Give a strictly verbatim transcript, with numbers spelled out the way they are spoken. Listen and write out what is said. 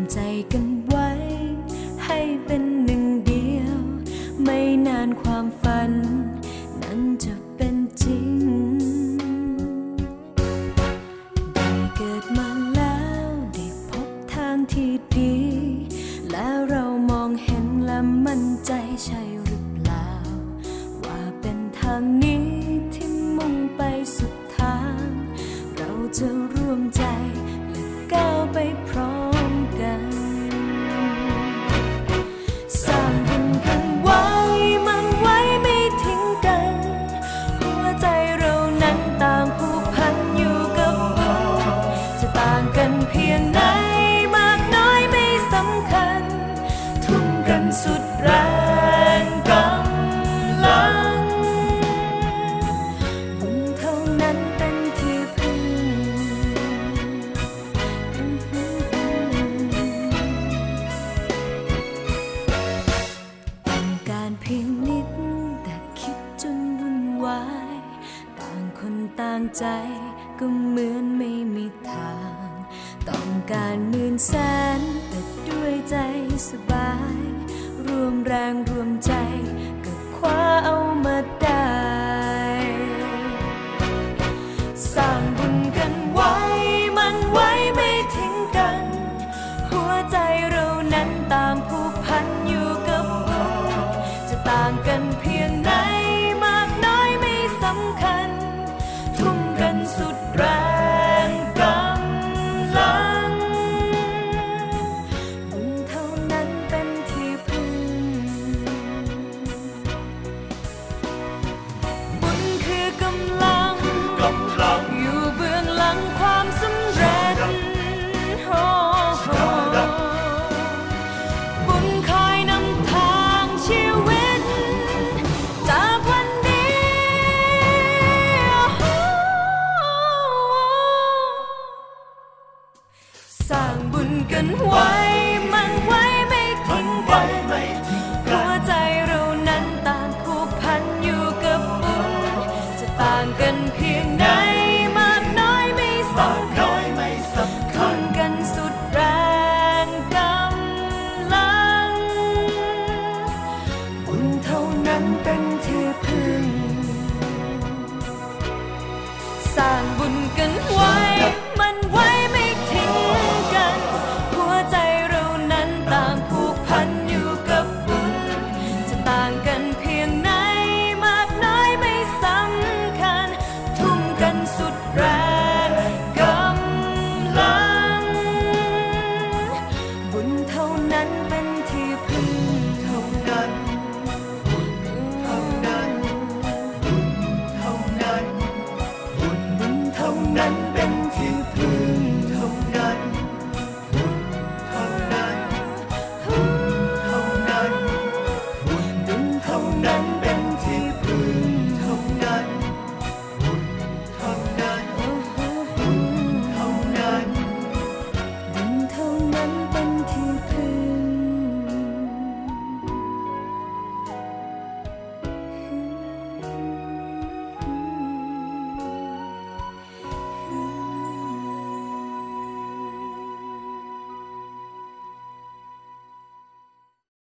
ใจกันไว้ให้เป็นหนึ่งเดียวไม่นานความฝันนั้นจะเป็นจริงได้เกิดมาแล้วได้พบทางที่ดีแล้วเรามองเห็นและมั่นใจใช่หรือเปล่าว่าเป็นทางนี้ที่มุ่งไปสุดทางเราจะร่วมใจและก้าวไปพร้อมกันสร้างบุญกันไว้มันไว้ไม่ทิ้งกันหัวใจเรานั้นต่างผูกพันอยู่กับบุญจะต่างกันเพียงไหนมากน้อยไม่สำคัญทุ่มกันสุดแรงกำลังบุญเท่านั้นเป็นที่พึ่งต้องการเพียงนิดแต่คิดจนวุ่นวายต่างคนต่างใจก็เหมือนไม่มีทางต้องการหมื่นแสนแต่ด้วยใจสบายรวมแรงรวมใจก็คว้าเอามาได้สร้างบุญกันไว้มันไว้ไม่ทิ้งกันหัวใจเรานั้นต่างผูกพันอยู่กับบุญจะต่างกันเพียงไหนมากน้อยไม่สำคัญทุ่มกันสุดแรงกำลังบุญเท่านั้นเป็นที่พึ่งบุญคือกำลังกำลังอยู่เบื้องหลังความสำเร็จโอ้โหบุญคอยนำทางชีวิตจากวันนี้สร้างบุญกันไว้มันไว้ไม่ทิ้งกันหัวใจเรานั้นต่างผูกพันอยู่กับบุญจะต่างกันเพียงไหนมากน้อยไม่สำคัญทุ่มกันสุดแรงกำลังบุญเท่านั้นเป็นที่พึ่งสร้างบุญกันไว้มันไว้ไม่ทิ้งกันหัวใจเรานั้นต่างผูกพันอยู่กับบุญจะต่างกันเพียงไหนมากน้อยไม่สำคัญทุ่มกันสุดแรงกำลังบุญเท่านั้นเป็นที่พึ่งเท่านั้นบุญเท่านั้นบุญเท่านั้นบุญเท่านั้นเป็นที่พึ่งเท่านั้นบุญเท่านั้นบุญเท่านั้นบุญเท่านั้นเป็นที่พึ่งเท่านั้นบุญเท่านั้นบุญเท่านั้นบุญเท่านั้นเป็นที่พึ่ง